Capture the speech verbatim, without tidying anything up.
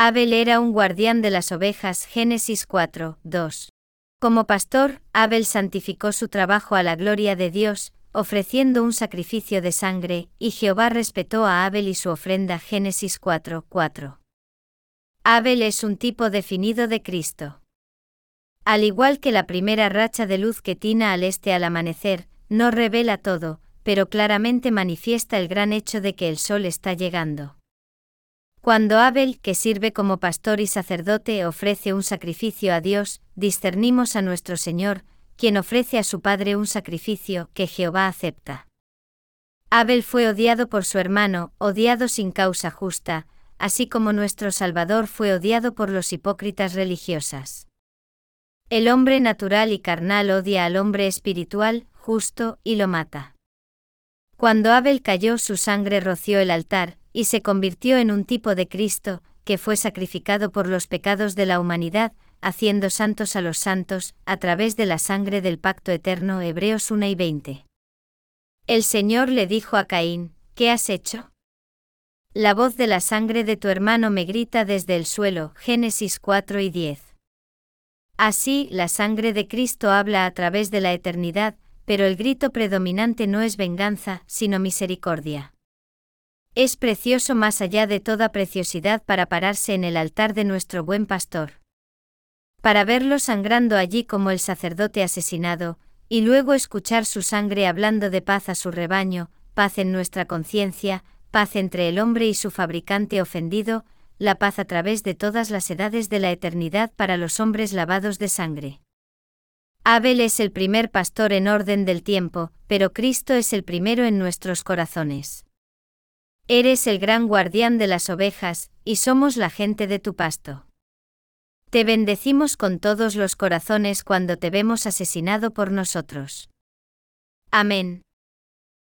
Abel era un guardián de las ovejas. Génesis cuatro, dos. Como pastor, Abel santificó su trabajo a la gloria de Dios, ofreciendo un sacrificio de sangre, y Jehová respetó a Abel y su ofrenda. Génesis cuatro, cuatro. Abel es un tipo definido de Cristo. Al igual que la primera racha de luz que tina al este al amanecer, no revela todo, pero claramente manifiesta el gran hecho de que el sol está llegando. Cuando Abel, que sirve como pastor y sacerdote, ofrece un sacrificio a Dios, discernimos a nuestro Señor, quien ofrece a su Padre un sacrificio que Jehová acepta. Abel fue odiado por su hermano, odiado sin causa justa, así como nuestro Salvador fue odiado por los hipócritas religiosas. El hombre natural y carnal odia al hombre espiritual, justo, y lo mata. Cuando Abel cayó, su sangre roció el altar, y se convirtió en un tipo de Cristo, que fue sacrificado por los pecados de la humanidad, haciendo santos a los santos, a través de la sangre del pacto eterno. Hebreos uno y veinte. El Señor le dijo a Caín: ¿qué has hecho? La voz de la sangre de tu hermano me grita desde el suelo. Génesis cuatro y diez. Así, la sangre de Cristo habla a través de la eternidad, pero el grito predominante no es venganza, sino misericordia. Es precioso más allá de toda preciosidad para pararse en el altar de nuestro buen pastor. Para verlo sangrando allí como el sacerdote asesinado, y luego escuchar su sangre hablando de paz a su rebaño, paz en nuestra conciencia, paz entre el hombre y su fabricante ofendido, la paz a través de todas las edades de la eternidad para los hombres lavados de sangre. Abel es el primer pastor en orden del tiempo, pero Cristo es el primero en nuestros corazones. Eres el gran guardián de las ovejas, y somos la gente de tu pasto. Te bendecimos con todos los corazones cuando te vemos asesinado por nosotros. Amén.